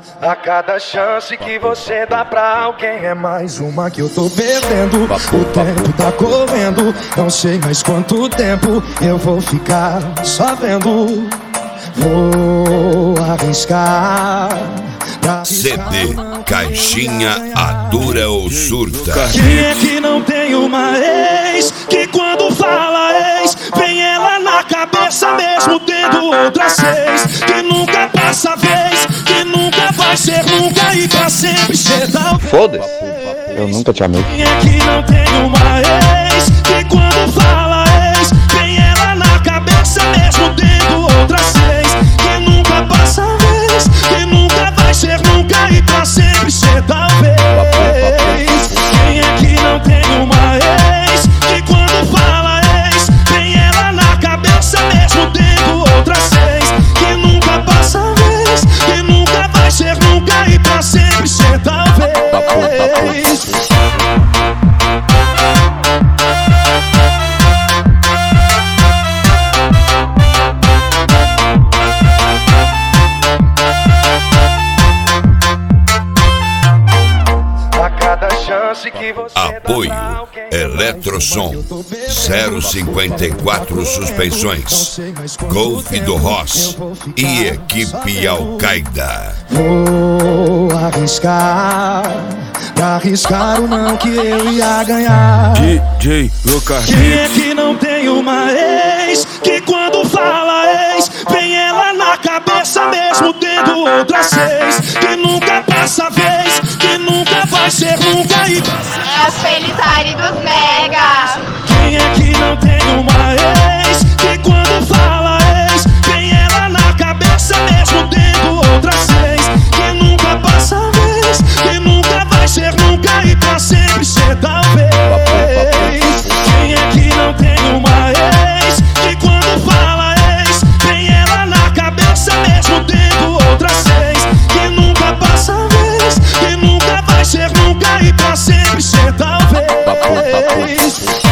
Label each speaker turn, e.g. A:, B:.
A: A cada chance que você dá pra alguém é mais uma que eu tô perdendo. O tempo tá correndo, não sei mais quanto tempo eu vou ficar só vendo. Vou arriscar.
B: CD Caixinha Adura ou Surta.
A: Quem é que não tem uma ex que quando fala ex vem ela na cabeça mesmo tendo outras seis? Que nunca passa vez, que nunca vai ser nunca e pra sempre ser talvez.
C: Foda-se, eu nunca te amei.
A: Quem é que não tem uma ex que quando fala ex vem ela na cabeça mesmo tendo outras seis? Que nunca passa vez, que nunca vai ser nunca e pra sempre ser talvez. Quem é que não tem uma ex que quando fala ex vem ela na cabeça mesmo tendo outras seis? Que nunca passa vez, que nunca vai ser nunca e pra sempre ser talvez.
B: Apoio Eletrosom 054 Suspensões, Golf do Ross e Equipe Al-Qaeda.
A: Vou arriscar, pra arriscar o não que eu ia ganhar.
D: DJ Lucas.
A: Quem é que não tem uma ex que quando fala ex vem ela na cabeça mesmo tendo outras seis? Que nunca passa vez, que nunca vai ser nunca e
E: É a Felizari dos Mega.
A: quem é que não tem uma ex que quando fala ex vem ela na cabeça mesmo tendo outras seis? Que nunca passa vez, que nunca vai ser nunca e pra sempre ser talvez. Quem é que não tem uma ex que quando fala ex vem ela na cabeça mesmo tendo outras seis? Que nunca passa vez, que nunca vai ser nunca e pra sempre ser talvez.